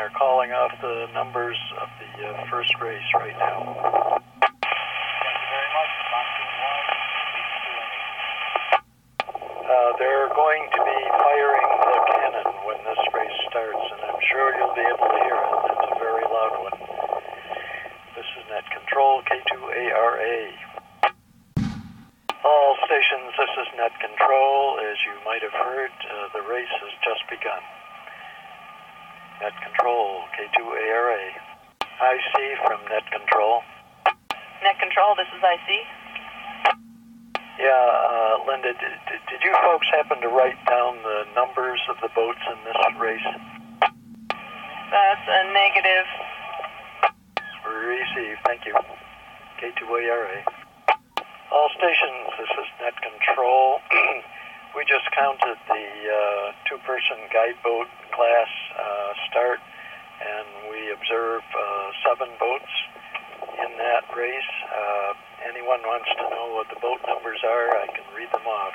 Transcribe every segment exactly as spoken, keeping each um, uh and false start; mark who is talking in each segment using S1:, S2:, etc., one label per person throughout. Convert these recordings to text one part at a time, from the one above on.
S1: are calling off the numbers of the uh, first race right now.
S2: Thank you very much. Pontoon one,
S1: Uh, they're going to be firing the cannon when this race starts, and I'm sure you'll be able to hear it. It's a very loud one. This is Net Control, K two A R A. All stations, this is Net Control. As you might have heard, uh, the race has just begun. Net Control, K two A R A. I C from Net Control.
S3: Net Control, this is I C.
S1: Yeah, uh, Linda, did, did, did you folks happen to write down the numbers of the boats in this race?
S3: That's a negative.
S1: Receive, thank you. K two A R A. All stations, this is Net Control. We just counted the uh, two-person guide boat class uh, start, and we observe uh, seven boats in that race. Uh, anyone wants to know what the boat numbers are, I can read them off.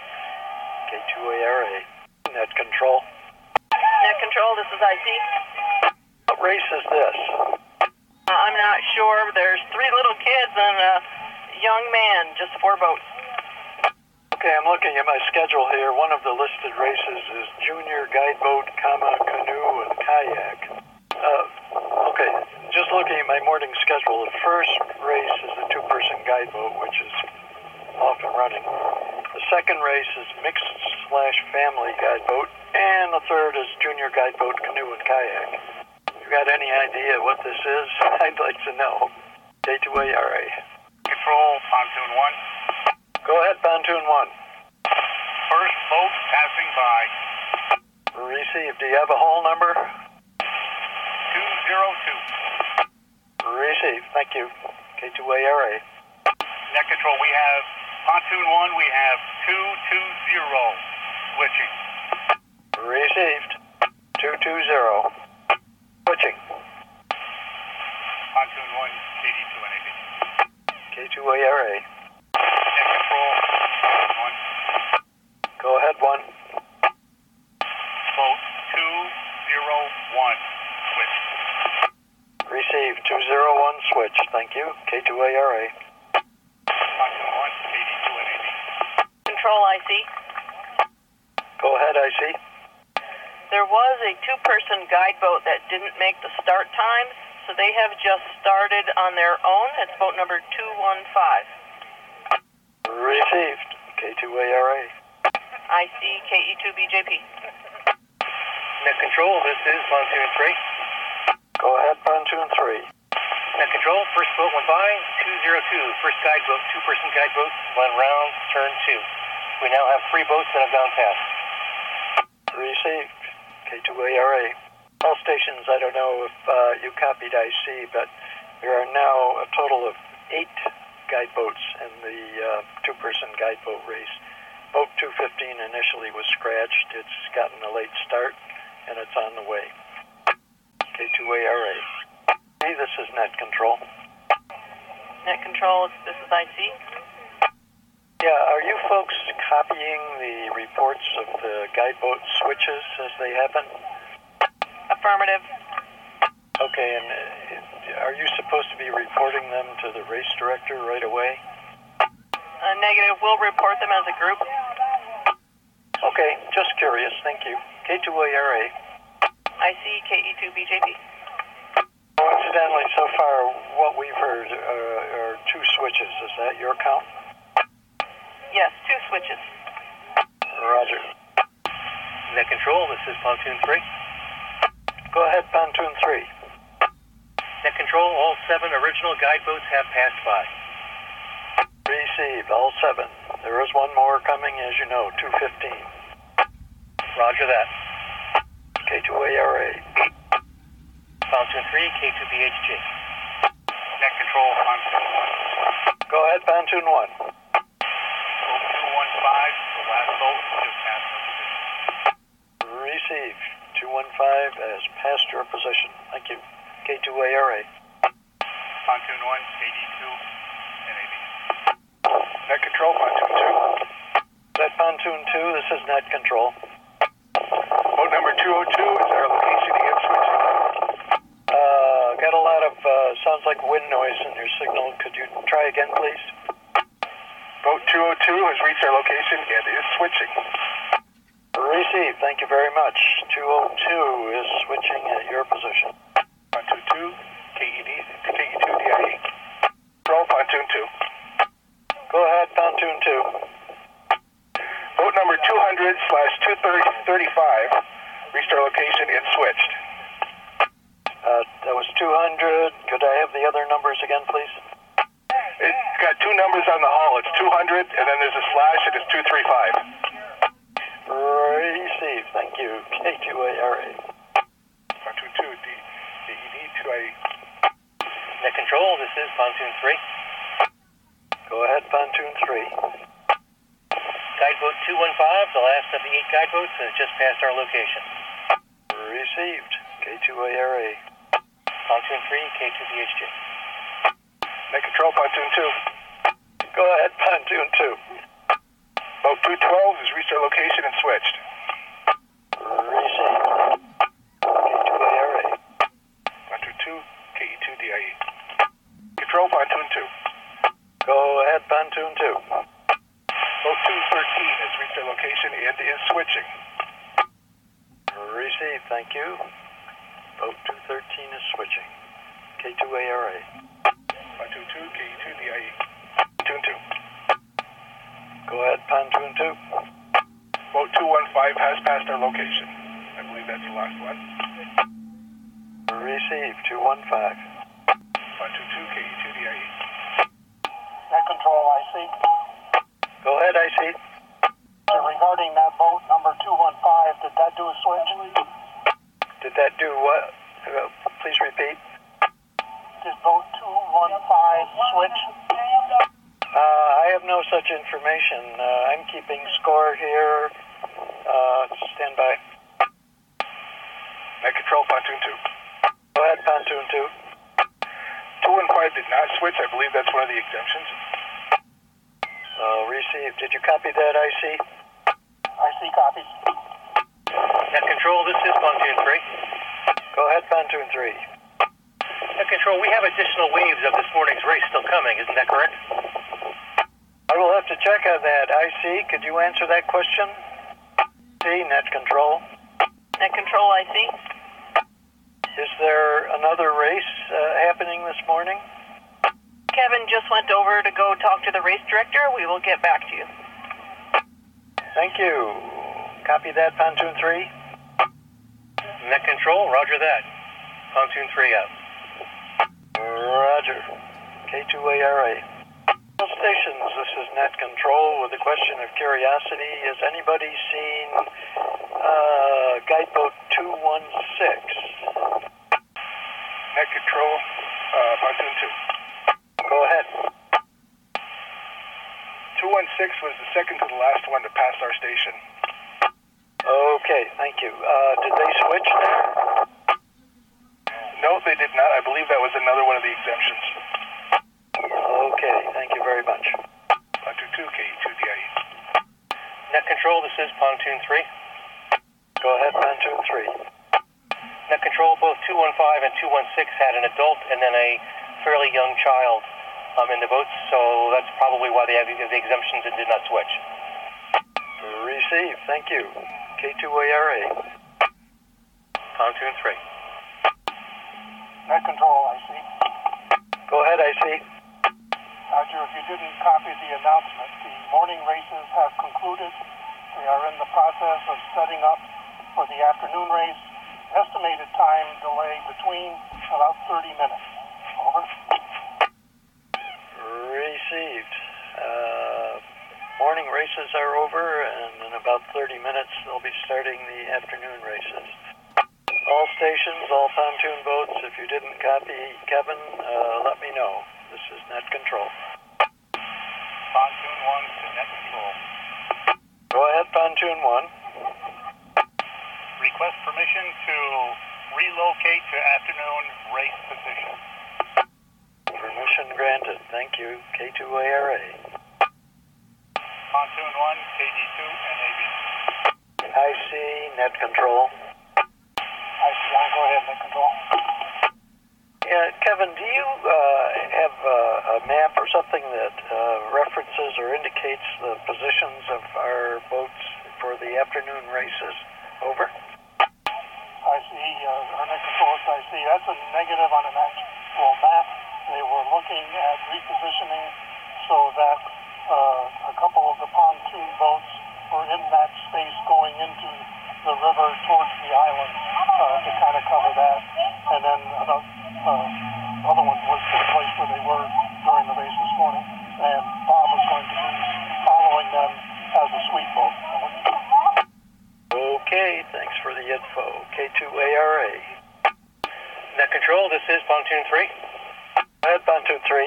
S1: K two A R A. Net Control.
S3: Net Control, this is I C.
S1: What race is this?
S3: Uh, I'm not sure. There's three little kids and a young man, just four boats.
S1: Okay, I'm looking at my schedule here. One of the listed races is Junior Guide Boat, comma, Canoe, and Kayak. Uh, okay, just looking at my morning schedule, the first race is the two-person guide boat, which is off and running. The second race is mixed slash family guide boat, and the third is Junior Guide Boat, Canoe, and Kayak. You got any idea what this is? I'd like to know. K two A R A.
S2: Control, Pontoon one.
S1: Go ahead, Pontoon one.
S2: First boat passing by.
S1: Receive. Do you have a hull number?
S2: two zero two.
S1: Receive. Thank you. K two A R A.
S2: Net Control, we have Pontoon one, we have two two zero. Switching.
S1: Received. two two zero. Switching.
S2: Pontoon one, K D two N A B.
S1: K two A R A.
S2: Net Control, Pontoon one.
S1: Go ahead, one.
S2: Boat two zero one. Switch.
S1: Received. two zero one, switch. Thank you. K two A R A.
S2: Pontoon one, K D two N A B.
S3: Control, I C.
S1: Go ahead, I C.
S3: There was a two-person guide boat that didn't make the start times, so they have just started on their own. It's boat number two one five.
S1: Received. K two A R A.
S3: I C K E two B J P.
S2: Net Control, this is Pontoon three.
S1: Go ahead, Pontoon three.
S2: Net Control, first boat went by, two zero two. First guide boat, two-person guide boat, went round, turn two. We now have three boats that have gone past.
S1: Received. K two A R A. All stations, I don't know if uh, you copied I C, but there are now a total of eight guide boats in the uh, two-person guide boat race. Boat two fifteen initially was scratched. It's gotten a late start, and it's on the way. K two A R A. Hey, this is Net Control.
S3: Net Control, this is I C.
S1: Yeah, are you folks copying the reports of the guide boat switches as they happen?
S3: Affirmative.
S1: Okay, and uh, are you supposed to be reporting them to the race director right away?
S3: Uh, negative. We'll report them as a group.
S1: Okay, just curious. Thank you. K two A R A.
S3: I C K E two B J P.
S1: Coincidentally, so far, what we've heard uh, are two switches. Is that your count?
S3: Yes, two switches.
S1: Roger.
S2: Net Control, this is Pontoon three.
S1: Go ahead, Pontoon three.
S2: Net Control, all seven original guide boats have passed by.
S1: Received, all seven. There is one more coming, as you know, two fifteen.
S2: Roger that.
S1: K two A R A.
S2: Pontoon three, K two B H G. Net Control, Pontoon one.
S1: Go ahead, Pontoon one.
S2: Boat two one five, the last boat just passed our position.
S1: Received. two one five as past your position. Thank you. K two A R A.
S2: Pontoon one, K D two N A B.
S1: Net Control, Pontoon two. That Pontoon two, this is Net Control.
S2: Boat number two oh two is our location again switching.
S1: sounds like wind noise in your signal. Could you try again, please?
S4: Boat two oh two has reached our location and is switching.
S1: Received. Thank you very much. two oh two is switching at your position.
S4: Pontoon two, K E D, K E two D I E. Roll Pontoon two.
S1: Go ahead, Pontoon two.
S4: Boat number two hundred slash two thirty-five reached our location and switched.
S1: Uh, that was two hundred. Could I have the other numbers again, please?
S4: It's got two numbers on the hull. It's two hundred, and then there's a slash, and it's two thirty-five.
S1: Received. Thank you. K two A R A.
S4: Pontoon two, D E D two I E.
S2: Net control, this is Pontoon three.
S1: Go ahead, Pontoon three.
S2: Guideboat two one five, the last of the eight guideboats, has just passed our location.
S1: Received. K two A R A.
S2: Pontoon three, K two B H J.
S4: Net control, Pontoon two.
S1: Go ahead, Pontoon two.
S4: Boat two twelve has reached our location and switched.
S1: Received. K two A R A.
S4: Pontoon two, K E two D I E. Control, Pontoon two.
S1: Go ahead, Pontoon two.
S4: Boat two thirteen has reached our location and is switching.
S1: Received. Thank you. Boat two thirteen is switching. K two A R A.
S4: Pontoon two, K E two D I E. Pontoon two.
S1: Go ahead, Pontoon two.
S4: Boat two one five has passed our location. I believe that's the last one.
S1: Received. two one five.
S4: Pontoon two, K E two D I E.
S5: Net control, I see.
S1: Go ahead, I see.
S5: Uh, regarding that boat number two one five, did that do a switch?
S1: Did that do what? Uh, please repeat.
S5: Did boat two one five switch?
S1: Uh, I have no such information. Uh, I'm keeping score here. Uh, stand by.
S4: Net control, Pontoon two.
S1: Go ahead, Pontoon two.
S4: two one five did not switch. I believe that's one of the exemptions.
S1: Uh, received. Did you copy that, I C?
S5: I see copies.
S2: Net control, this is Pontoon three.
S1: Go ahead, Pontoon three.
S2: Net control, we have additional waves of this morning's race still coming, isn't that correct?
S1: I will have to check on that. I C, could you answer that question? C, net control.
S3: Net control, I see.
S1: Is there another race uh, happening this morning?
S3: Kevin just went over to go talk to the race director. We will get back to you.
S1: Thank you. Copy that, Pontoon three.
S2: Net control, roger that. Pontoon three out.
S1: Roger. K two A R A. Stations, this is net control with a question of curiosity. Has anybody seen uh, guideboat two one six?
S4: Net control, uh, Pontoon two.
S1: Go ahead.
S4: two one six was the second to the last one to pass our station.
S1: Okay, thank you. Uh, did they switch there?
S4: No, they did not. I believe that was another one of the exemptions.
S1: Okay, thank you very much.
S4: Pontoon two, K E two D I E.
S2: Net control, this is Pontoon three.
S1: Go ahead, Pontoon three.
S2: Net control, both two one five and two one six had an adult and then a fairly young child um, in the boats, so that's probably why they have the exemptions and did not switch.
S1: Received, thank you. K two A R A.
S2: Pontoon three.
S5: Net control, I see.
S1: Go ahead, I see.
S5: Roger, if you didn't copy the announcement, the morning races have concluded. They are in the process of setting up for the afternoon race. Estimated time delay between about thirty minutes. Over.
S1: Received. Uh, morning races are over, and in about thirty minutes they'll be starting the afternoon races. All stations, all pontoon boats, if you didn't copy Kevin, uh, let me know. This is net control.
S4: Pontoon one to net control.
S1: Go ahead, Pontoon one.
S4: Request permission to relocate to afternoon race position.
S1: Permission granted. Thank you. K two A R A.
S4: Pontoon one, K D two, N A B.
S1: I C, net control.
S5: I see. I'll go ahead, net control.
S1: uh, Kevin, do you uh, have uh, a map or something that uh, references or indicates the positions of our boats for the afternoon races? Over.
S5: I see, uh, our next source I see, that's a negative on an actual map. They were looking at repositioning so that uh, a couple of the pontoon boats were in that space going into the river towards the island uh, to kind of cover that. And then another uh, other one was the place where they were during the race this morning. And Bob was going to be following them as a sweep boat.
S1: Okay, thanks for the info. K two A R A.
S2: Net Control, this is Pontoon three.
S1: Go ahead, Pontoon three.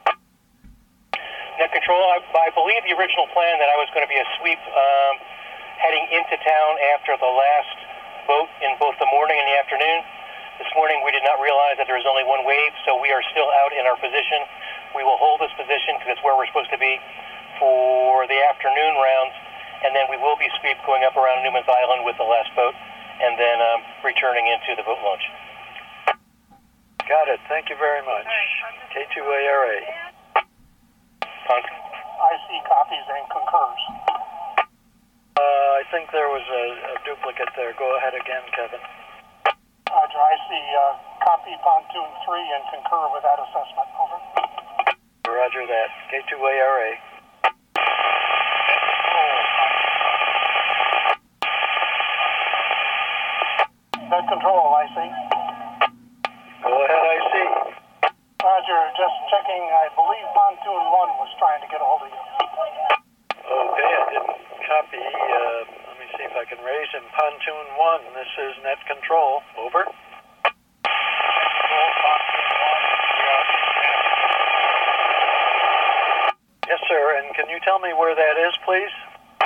S2: Net Control, I, I believe the original plan that I was going to be a sweep um, heading into town after the last boat in both the morning and the afternoon. This morning we did not realize that there was only one wave, so we are still out in our position. We will hold this position because it's where we're supposed to be for the afternoon rounds, and then we will be sweep going up around Newman's Island with the last boat, and then um, returning into the boat launch.
S1: Got it. Thank you very much. K two A R A.
S2: Punk.
S5: I see copies and concurs.
S1: Uh, I think there was a, a duplicate there. Go ahead again, Kevin.
S5: Roger, I see uh, copy Pontoon three and concur with that assessment. Over.
S1: Roger that. K two A R A.
S5: Net Control, I see.
S1: Go ahead, I see.
S5: Roger, just checking. I believe Pontoon one was trying to get a hold of you.
S1: Okay, I didn't copy. Uh, let me see if I can raise him. Pontoon one, this is Net Control. Over. Yes, sir, and can you tell me where that is, please?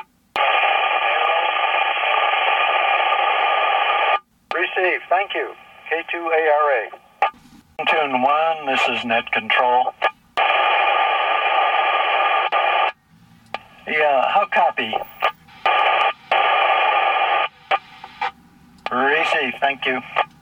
S1: Received, thank you. K two A R A. Pontoon one, this is Net Control. Yeah, how copy? Receive, thank you.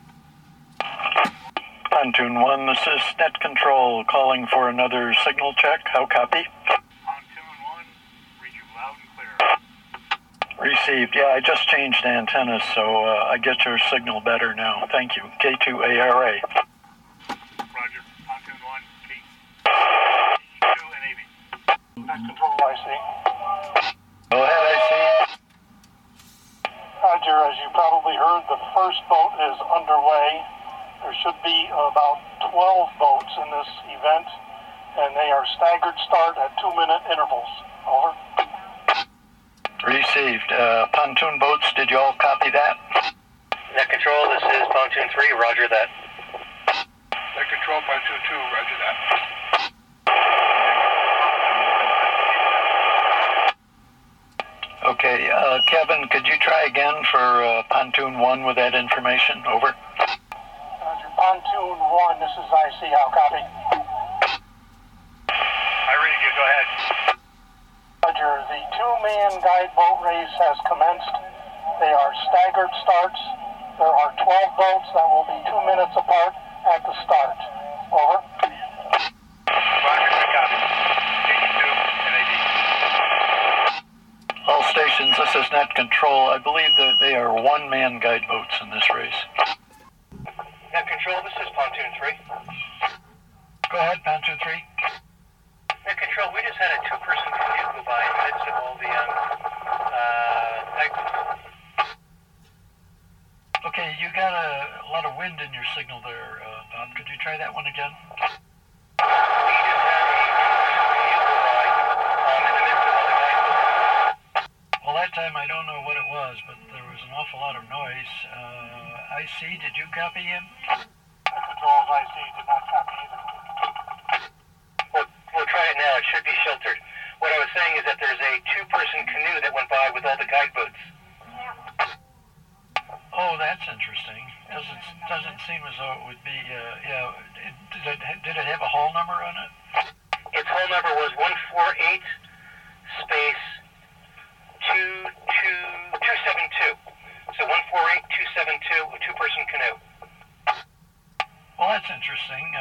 S1: Pontoon one, this is Net Control, calling for another signal check. How copy?
S6: Pontoon one, read you loud and clear.
S1: Received. Yeah, I just changed antennas, so uh, I get your signal better now. Thank you. K two A R A.
S6: Roger. Pontoon one, K two and A B.
S5: Net Control, I see.
S1: Go ahead, I see.
S5: Roger, as you probably heard, the first boat is underway. There should be about twelve boats in this event, and they are staggered start at two-minute intervals. Over.
S1: Received. Uh, pontoon boats, did you all copy that?
S2: Net Control, this is Pontoon three. Roger that.
S6: Net Control, Pontoon two, roger that.
S1: Okay, uh, Kevin, could you try again for uh, Pontoon one with that information? Over.
S5: Roger. Pontoon one, this is I C. How copy?
S6: I read you, go ahead.
S5: Roger, the two-man guide boat race has commenced. They are staggered starts. There are twelve boats that will be two minutes apart at the start. Over.
S6: Roger, good copy. K two and A B.
S1: All stations, this is Net Control. I believe that they are one-man guide boats in this race.
S2: Net Control, this is Pontoon three.
S1: Go ahead, Pontoon three.
S2: Net Control, we just had a two-person canoe go by in the midst of all the um, uh, type.
S1: Okay, you got a, a lot of wind in your signal there, uh, Bob. Could you try that one again?
S2: We just had a canoe go by um, in the midst of all the guys.
S1: Well, that time I don't know what it was, but there was an awful lot of noise. Uh, I C, did you copy him?
S5: Net Control, I C, did not copy either.
S2: We'll, we'll try it now. It should be sheltered. What I was saying is that there's a two-person canoe that went by with all the guide boats.
S1: Oh, that's interesting. Doesn't doesn't seem as though it would be. Uh, yeah, it, did it did it have a hull number on it?
S2: Its hull number was one four eight space two two two seven two. So one four eight two seven two, a two-person canoe.
S1: Well, that's interesting.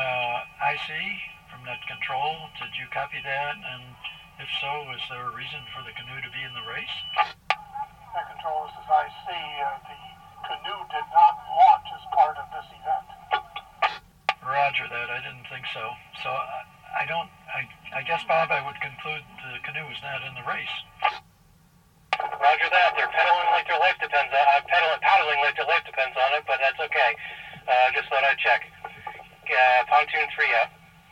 S1: C from Net Control. Did you copy that? And if so, is there a reason for the canoe to be in the race?
S5: Net Control, this is I C. Uh, the canoe did not launch as part of this event.
S1: Roger that. I didn't think so. So I, I don't, I, I guess, Bob, I would conclude the canoe is not in the race.
S2: Roger that. They're pedaling like their life depends on it. Uh, pedaling, paddling like their life depends on it, but that's okay. Uh, just thought I'd check. Uh, pontoon three up.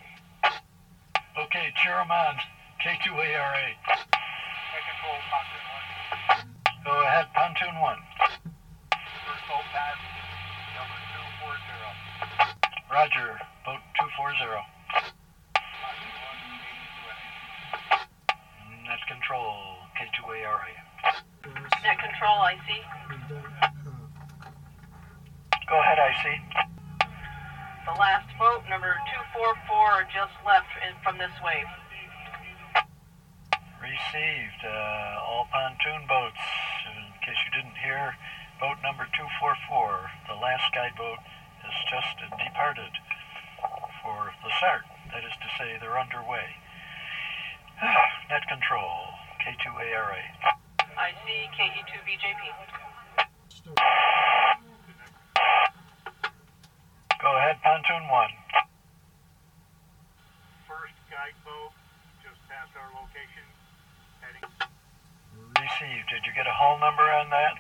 S1: Okay, cheer 'em on. K two A R A.
S6: Net Control, pontoon one.
S1: Go ahead, pontoon one.
S6: First boat pass, number two four zero.
S1: Roger, boat two four zero.
S6: Pontoon one, K two A.
S1: Net Control, K two A R A.
S3: Net Control, I C.
S1: Go ahead, I C.
S3: The last boat, number two four four, just left in, from this wave.
S1: Received. Uh, all pontoon boats. In case you didn't hear, boat number two four four, the last guide boat, has just departed for the start. That is to say, they're underway. Net Control, K two A R A.
S3: I C, K E two B J P.
S1: Go ahead, pontoon one.
S6: First guide boat, just past our location, heading.
S1: Received. Did you get a hull number on that?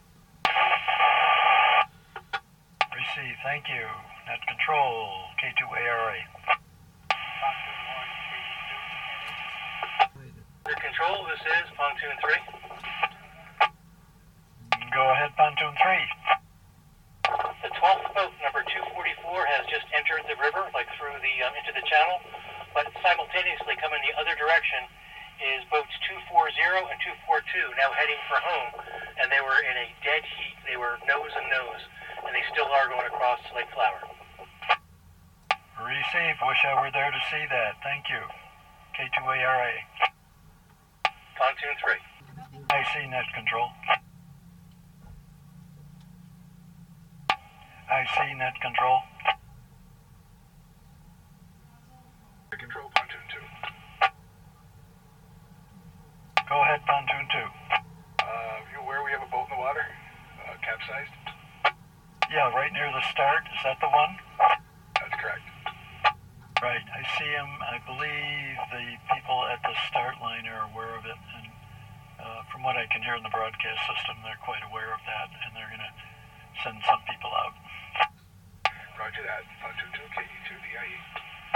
S1: Received. Thank you. Net Control, K two A R A.
S6: Pontoon one, K E two.
S2: Net Control, this is pontoon three.
S1: Go ahead, pontoon three.
S2: The twelfth boat, number two forty-four, has just entered the river, like through the um, into the channel, but simultaneously coming the other direction is boats two forty and two forty-two, now heading for home, and they were in a dead heat. They were nose and nose, and they still are going across Lake Flower.
S1: Received. Wish I were there to see that. Thank you. K two A R A.
S2: Pontoon three.
S1: I C, Net Control. I C, Net Control.
S4: Net Control, pontoon two.
S1: Go ahead, pontoon two.
S4: Uh, you aware we have a boat in the water? Uh, capsized?
S1: Yeah, right near the start. Is that the one?
S4: That's correct.
S1: Right. I see him. I believe the people at the start line are aware of it. And uh, from what I can hear in the broadcast system, they're quite aware of that. And they're going to send some people out.
S4: Roger that. Pontoon two, K E two D I E.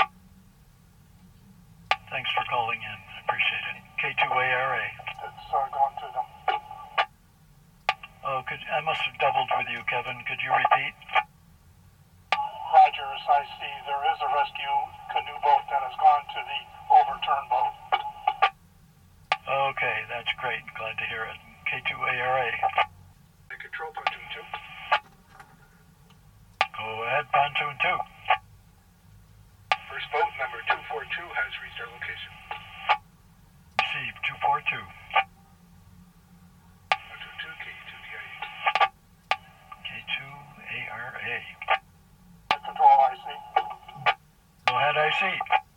S1: Thanks for calling in. I appreciate it. K two A R A.
S5: It's uh, gone to them.
S1: Oh, could I must have doubled with you, Kevin. Could you repeat?
S5: Rogers, I see there is a rescue canoe boat that has gone to the overturned boat.
S1: Okay, that's great. Glad to hear it. K two A R A.
S4: Net Control, pontoon two.
S1: Go ahead, pontoon two.
S4: First boat, number two forty-two, has reached our location.
S1: Received. two forty-two.
S4: Pontoon two, K E two D I E.
S1: K two A R A.
S5: Net Control, I C.
S1: Go ahead, I C.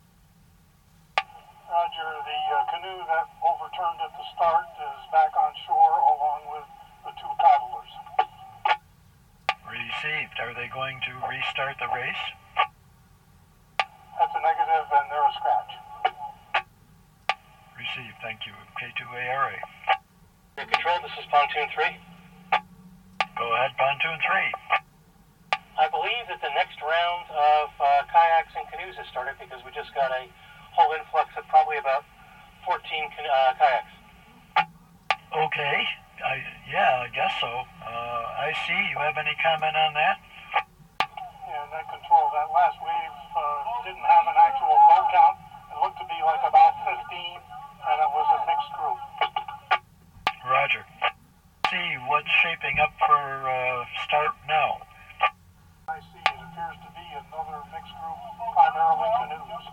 S5: Roger, the uh, canoe that overturned at the start is back on shore along with the two paddlers.
S1: Received. Are they going to restart the race?
S5: That's a negative and they're a scratch.
S1: Received. Thank you. K two A R A.
S2: Net Control, this is pontoon three.
S1: Go ahead, pontoon three.
S2: I believe that the next round of uh, kayaks and canoes has started because we just got a whole influx of probably about fourteen uh, kayaks.
S1: Okay. I, yeah, I guess so. Uh, I see. You have any comment on that?
S5: Yeah, Net Control, that last wave uh, didn't have an actual boat count. It looked to be like about fifteen, and it was a mixed group.
S1: Roger. See what's shaping up for uh, start now.
S5: I see it appears to be another mixed group, primarily canoes.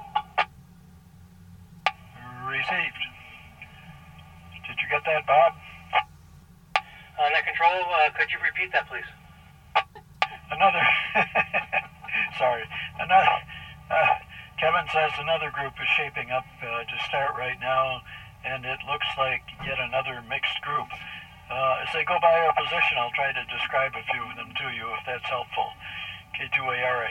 S1: Received. Did you get that, Bob?
S2: Uh, Net Control, uh, could you repeat that, please?
S1: Another. Sorry. Another. Uh, Kevin says another group is shaping up uh, to start right now, and it looks like yet another mixed group. Uh, as they go by our position, I'll try to describe a few of them to you if that's helpful. K two A R A.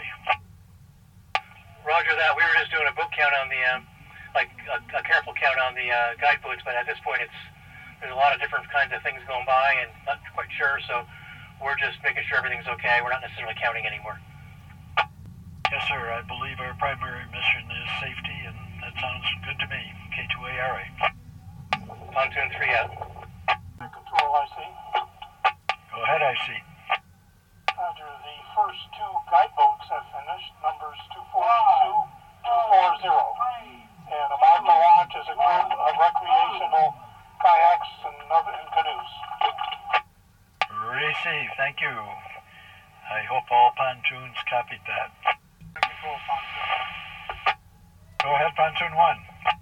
S2: Roger that. We were just doing a book count on the, um, like a, a careful count on the uh, guide boats, but at this point it's there's a lot of different kinds of things going by and not quite sure, so we're just making sure everything's okay. We're not necessarily counting anymore.
S1: Yes, sir. I believe our primary mission is safety, and that sounds good to me. K two A R A.
S2: Pontoon three out.
S5: Control, I see.
S1: Go ahead, I see.
S5: Roger, the first two guide boats have finished, numbers two forty-two, two forty, and about to launch is a group of recreational kayaks and, other, and canoes.
S1: Receive. Thank you. I hope all pontoons copied that.
S6: Control pontoon.
S1: Go ahead, pontoon one.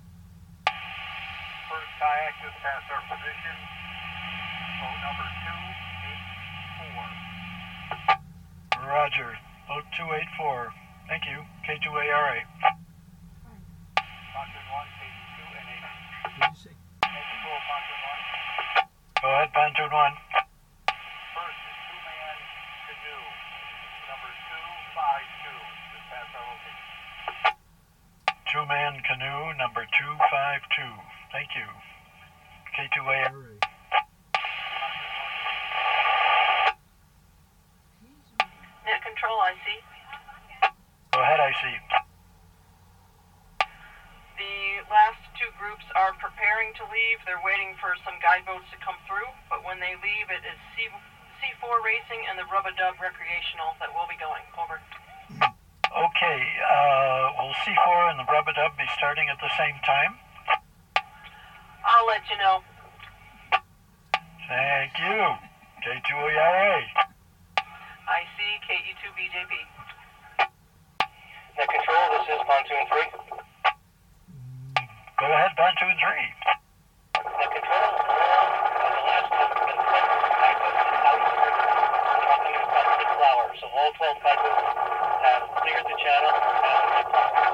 S6: First kayak just past our position. Boat number two eight four.
S1: Roger. Boat two eight four. Thank you. K two A R A.
S6: Pontoon one, K two and eight. Control pontoon one.
S1: Go ahead, pontoon one.
S6: First is two-man canoe. Number two five two. Just past our location.
S1: Two-man canoe, number two five two. Thank you. K two A R A.
S3: Net control, I see.
S1: Go ahead, I see.
S3: The last two groups are preparing to leave. They're waiting for some guide boats to come through, but when they leave, it is C C4 Racing and the Rub-a-Dub Recreational that will be going. Over.
S1: Okay, uh, will C four and the Rub-a-Dub be starting at the same time?
S3: I'll let you know.
S1: Thank you. K two A R A.
S3: I see K E two B J P.
S2: Net control, this is pontoon three.
S1: Go ahead, pontoon three.
S2: Net control, on the last guide boats out talking about Lake Flower. So all twelve guide boats have cleared the channel and Lake Flower.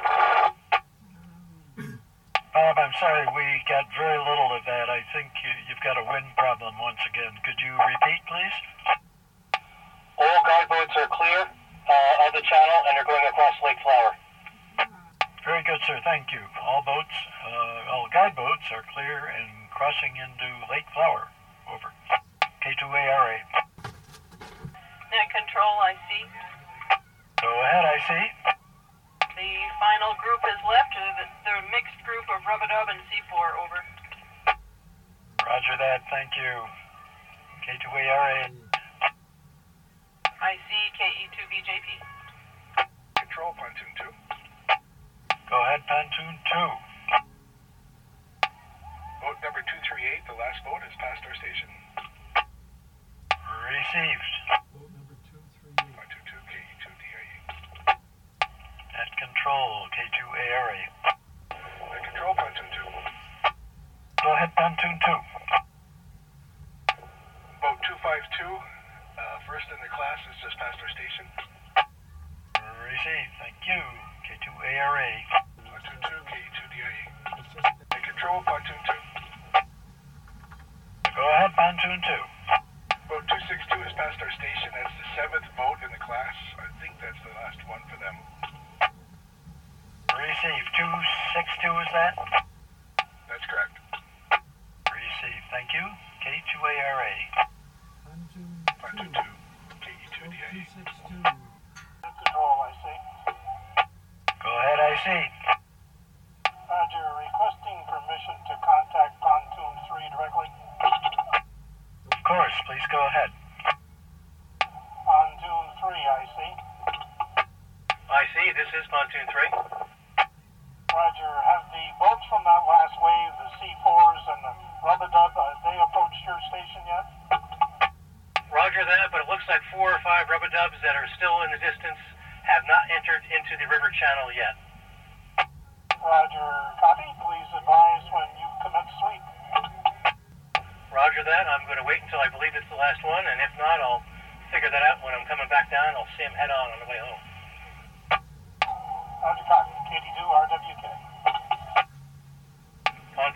S1: Bob, I'm sorry, we got very little of that. I think you, you've got a wind problem once again. Could you repeat, please?
S2: All guide boats are clear uh, of the channel and are going across Lake Flower.
S1: Very good, sir. Thank you. All boats, uh, all guide boats are clear and crossing into Lake Flower. Over. K two A R A.
S3: Net control, I see.
S1: Go ahead, I see.
S3: The final group is left. The, the mixed group of Rub-a-Dub and C four. Over.
S1: Roger that. Thank you. K two A R A.
S3: I see K E two B J P.
S4: Control pontoon two.
S1: Go ahead, pontoon two.
S4: Boat number two three eight, the last boat is past our station.
S1: Received.
S4: Pontoon two, K E two D I E.
S1: At control, K two A R A.
S4: At control pontoon two.
S1: Go ahead, pontoon two.
S4: Boat two five two, uh, first in the class is just past our station.
S1: Received. Thank you. K two A R A.
S4: Pontoon two, K E two D I E. At control pontoon two.
S1: Go ahead, pontoon two.
S4: Boat two six two is past our station. That's the seventh boat in the class. I think that's the last one for them.
S1: Received. two six two is that?
S4: That's correct.
S1: Received. Thank you. K two A R A.
S4: Pontoon two, K E two D I E.
S5: Net control, I see.
S1: Go ahead, I see.
S5: Roger, requesting permission to contact pontoon three directly.
S1: Of course, please go ahead.
S5: Pontoon three, I see.
S2: I see, this is pontoon three.
S5: Roger, have the boats from that last wave, the C fours and the Rub-a-Dub, uh, they approached your station yet?
S2: Roger that, but it looks like four or five Rub-a-Dubs that are still in the distance have not entered into the river channel yet.
S5: Roger, copy. Please advise when you commence sweep.
S2: Roger that. I'm going to wait until I believe it's the last one, and if not, I'll figure that out when I'm coming back down. I'll see him head on on the way home.
S5: Roger, copy.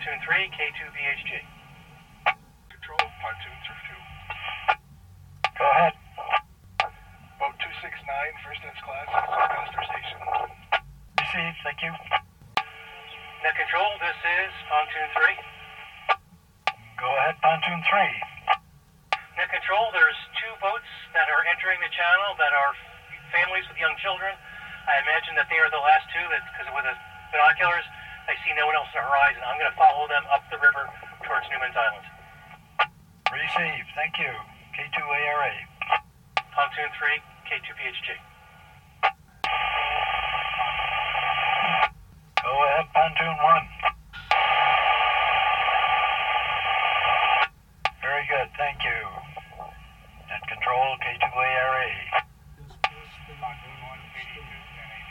S2: Pontoon three, K two B H G.
S4: Control, pontoon through two.
S7: Go ahead.
S4: Boat two six nine, first in its class, has passed our station.
S7: Received, thank you.
S2: Net Control, this is Pontoon three.
S7: Go ahead, Pontoon three.
S2: Net Control, there's two boats that are entering the channel that are families with young children. I imagine that they are the last two, because with the binoculars, I see no one else on the horizon. I'm going to follow them up the river towards Newman's Island.
S7: Received, thank you. K two A R A.
S2: Pontoon three, K two B H G.
S7: Go ahead, Pontoon one. Very good, thank you. Net Control, K two A R A.
S6: Pontoon one, eighty-two, and eighty.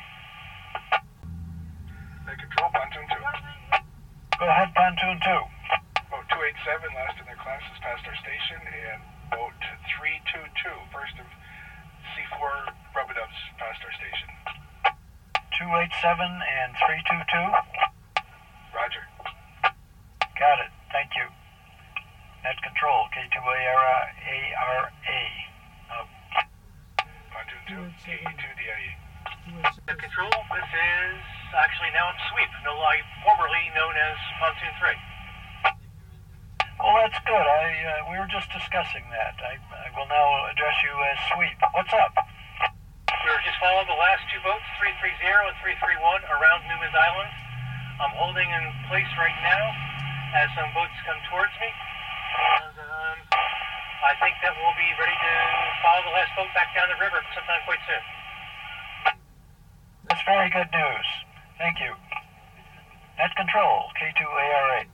S4: Net Control, pontoon two.
S7: Go ahead, Pontoon two.
S4: Boat two eight seven, last in their class, has passed our station, and boat three two two, first of C four rubber-dubs, passed our station.
S7: two eight seven and three two two.
S4: Roger.
S7: Got it, thank you. Net Control, K two A R A. Oh.
S4: Pontoon two, K E two D I E.
S2: Net Control, this is actually now in sweep, no lie, formerly known as Pontoon three.
S7: Well, that's good. I uh, we were just discussing that. I, I will now address you as sweep. What's up?
S2: We were just following the last two boats, three three zero and three three one, around Newman's Island. I'm holding in place right now as some boats come towards me. And um, I think that we'll be ready to follow the last boat back down the river sometime quite soon.
S7: That's very good news. Thank you. Net Control, K two A R A.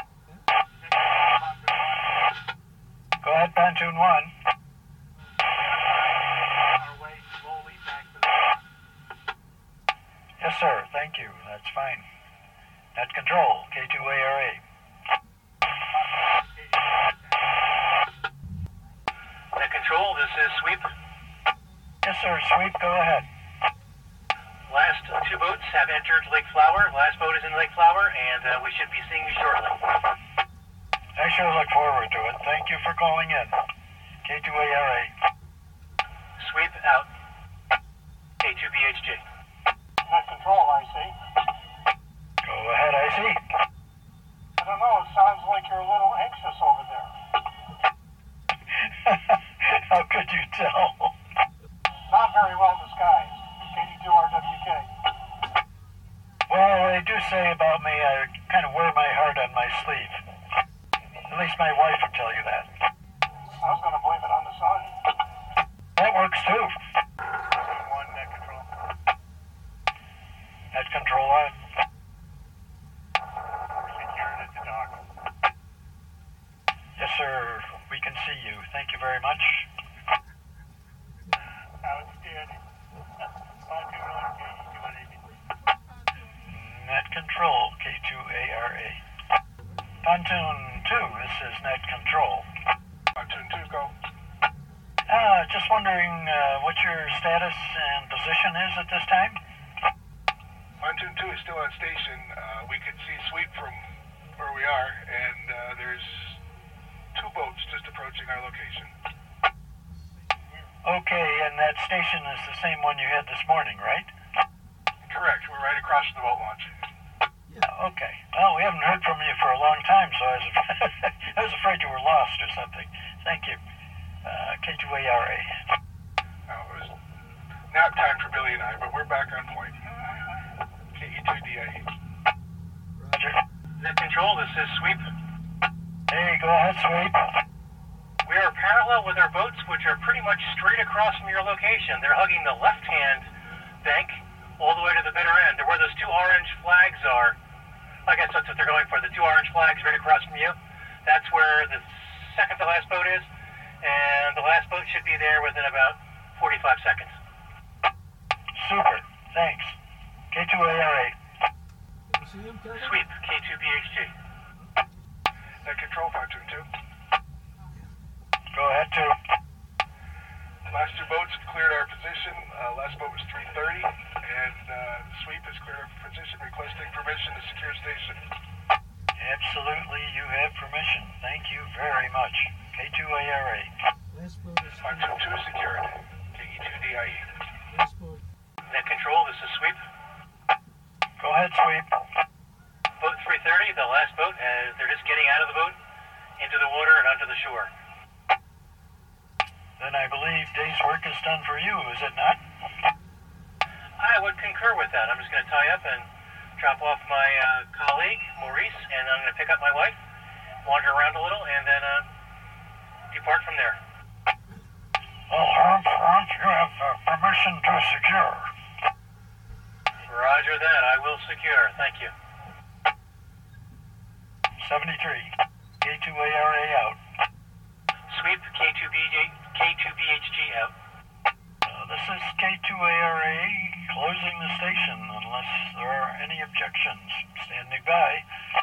S7: Go ahead, Pontoon one.
S6: Our way slowly back to the
S7: Yes, sir. Thank you. That's fine. Net Control, K two A R A.
S2: Net Control, this is sweep.
S7: Yes, sir. Sweep, go ahead.
S2: Last two boats have entered Lake Flower. Last boat is in Lake Flower, and uh, we should be seeing you shortly.
S7: I sure look forward to it. Thank you for calling in. K two A R A.
S2: Sweep out. K two B H G.
S5: Net Control, I see.
S7: Go ahead, I see.
S5: I don't know, it sounds like you're a little anxious over there.
S7: How could you tell?
S5: Not very well disguised. K D two R W K.
S7: Well, they do say about me I kind of wear my heart on my sleeve. At least my wife would tell you that.
S5: I was going to blame it on the sun.
S7: That works too.
S6: one, Net Control.
S7: Net Control on.
S6: We're secured at the dock.
S7: Yes, sir. We can see you. Thank you very much.
S6: Outstanding. Pontoon one, K E two, and eighty.
S7: Net Control, K two A R A. Pontoon two, this is Net Control.
S4: Pontoon two, go.
S7: Uh, just wondering uh, what your status and position is at this time?
S4: Pontoon two is still on station. Uh, we can see sweep from where we are, and uh, there's two boats just approaching our location.
S7: Okay, and that station is the same one you had this morning, right?
S4: Correct. We're right across from the boat launch.
S7: Yeah, okay. Well, we haven't heard from you for a long time, so I was, I was afraid you were lost or something. Thank you. Uh, K two A R A.
S4: Now, it was nap time for Billy and I, but we're back on point. K E two D I E.
S7: Roger.
S2: Net Control, this is sweep.
S7: Hey, go ahead, Sweep.
S2: We are parallel with our boats, which are pretty much straight across from your location. They're hugging the left-hand bank all the way to the bitter end. They're where those two orange flags are. I guess that's what they're going for, the two orange flags right across from you. That's where the second to last boat is, and the last boat should be there within about forty-five seconds.
S7: Super. Thanks. K two A R A.
S2: Sweep, K two B H G.
S4: Net Control, Pontoon two.
S7: Go ahead, too.
S4: Last two boats have cleared our position. Uh, last boat was three thirty, and uh, sweep has cleared our position, requesting permission to secure station.
S7: Absolutely, you have permission. Thank you very much. K two A R A.
S8: Last vote is
S4: Pontoon two secured. K E two D I E.
S8: last vote.
S2: Net control, this is Sweep.
S7: Go ahead, Sweep.
S2: Boat three thirty, the last boat, uh, they're just getting out of the boat, into the water and onto the shore.
S7: Then I believe day's work is done for you, is it not?
S2: I would concur with that. I'm just going to tie up and drop off my uh, colleague, Maurice, and I'm going to pick up my wife, wander around a little, and then uh, depart from there.
S7: Well, Humph, Humph, you have uh, permission to secure.
S2: Roger that. I will secure. Thank you.
S7: seventy-three. K two A R A out.
S2: Sweep, K two B H G out.
S7: Uh, this is K two A R A closing the station unless there are any objections. Standing by.